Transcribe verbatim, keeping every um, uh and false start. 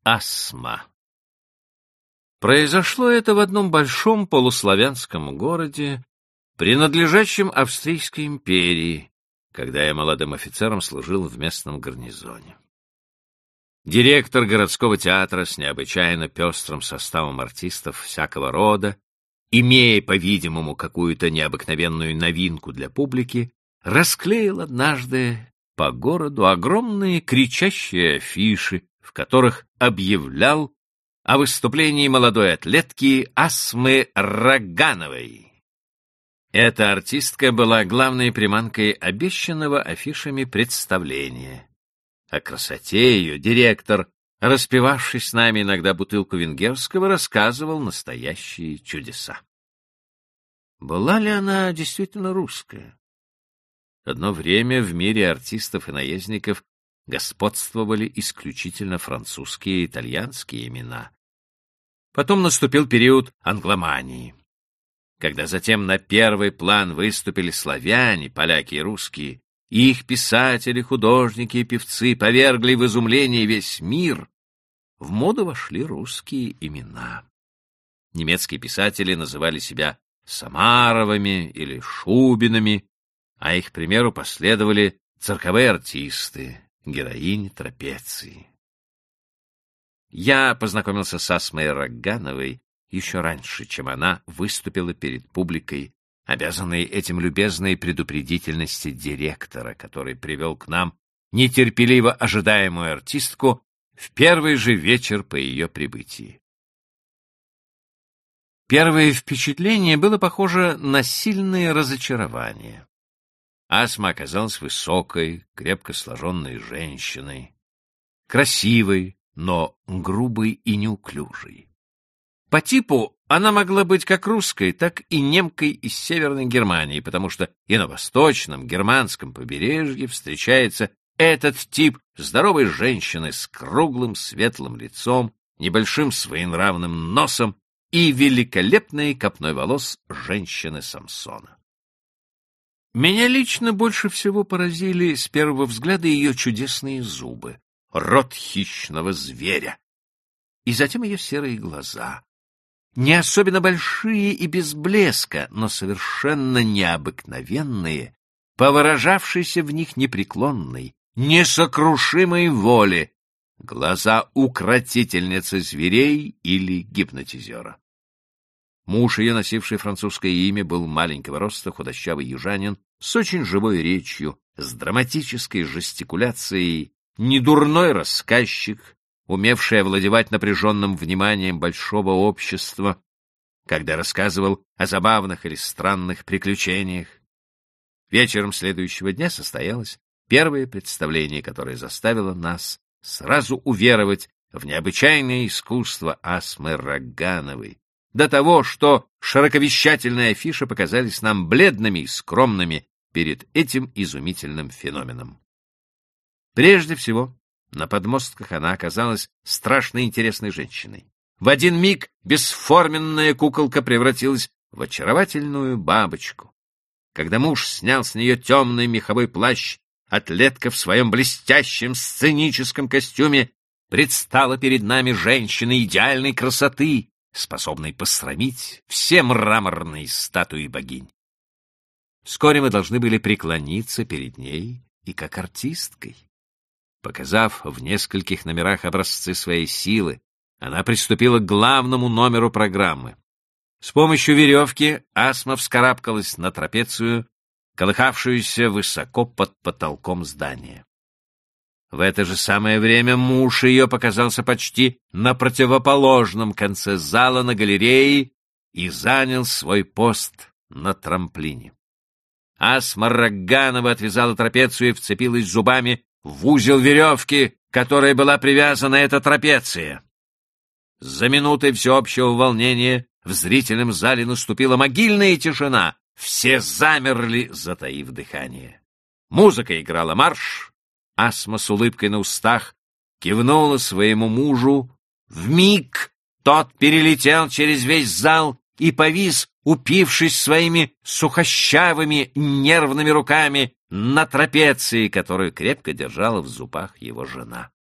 Астма. Произошло это в одном большом полуславянском городе, принадлежащем Австрийской империи, когда я молодым офицером служил в местном гарнизоне. Директор городского театра с необычайно пестрым составом артистов всякого рода, имея, по-видимому, какую-то необыкновенную новинку для публики, расклеил однажды по городу огромные кричащие афиши, в которых объявлял о выступлении молодой атлетки Асмы Рогановой. Эта артистка была главной приманкой обещанного афишами представления. О красоте ее директор, распивавший с нами иногда бутылку венгерского, рассказывал настоящие чудеса. Была ли она действительно русская? Одно время в мире артистов и наездников господствовали исключительно французские и итальянские имена. Потом наступил период англомании, когда затем на первый план выступили славяне, поляки и русские, и их писатели, художники и певцы повергли в изумление весь мир. В моду вошли русские имена. Немецкие писатели называли себя Самаровыми или Шубинами, а их примеру последовали цирковые артисты, героини трапеции. Я познакомился с Асмой Рогановой еще раньше, чем она выступила перед публикой, обязанной этим любезной предупредительности директора, который привел к нам нетерпеливо ожидаемую артистку в первый же вечер по ее прибытии. Первое впечатление было похоже на сильное разочарование. Асма оказалась высокой, крепко сложенной женщиной, красивой, но грубой и неуклюжей. По типу она могла быть как русской, так и немкой из Северной Германии, потому что и на восточном германском побережье встречается этот тип здоровой женщины с круглым светлым лицом, небольшим своенравным носом и великолепной копной волос женщины Самсона. Меня лично больше всего поразили с первого взгляда ее чудесные зубы, рот хищного зверя, и затем ее серые глаза, не особенно большие и без блеска, но совершенно необыкновенные, по выражавшейся в них непреклонной, несокрушимой воле, глаза укротительницы зверей или гипнотизера. Муж ее, носивший французское имя, был маленького роста, худощавый южанин, с очень живой речью, с драматической жестикуляцией, недурной рассказчик, умевший овладевать напряженным вниманием большого общества, когда рассказывал о забавных или странных приключениях. Вечером следующего дня состоялось первое представление, которое заставило нас сразу уверовать в необычайное искусство Асмы Рогановой, до того, что широковещательные афиши показались нам бледными и скромными перед этим изумительным феноменом. Прежде всего, на подмостках она оказалась страшно интересной женщиной. В один миг бесформенная куколка превратилась в очаровательную бабочку. Когда муж снял с нее темный меховой плащ, атлетка в своем блестящем сценическом костюме предстала перед нами женщиной идеальной красоты, способной посрамить все мраморные статуи богинь. Вскоре мы должны были преклониться перед ней и как артисткой. Показав в нескольких номерах образцы своей силы, она приступила к главному номеру программы. С помощью веревки Асма вскарабкалась на трапецию, колыхавшуюся высоко под потолком здания. В это же самое время муж ее показался почти на противоположном конце зала на галерее и занял свой пост на трамплине. Асма Роганова отвязала трапецию и вцепилась зубами в узел веревки, которой была привязана эта трапеция. За минутой всеобщего волнения в зрительном зале наступила могильная тишина. Все замерли, затаив дыхание. Музыка играла марш. Асма с улыбкой на устах кивнула своему мужу. Вмиг тот перелетел через весь зал и повис, упившись своими сухощавыми нервными руками на трапеции, которую крепко держала в зубах его жена.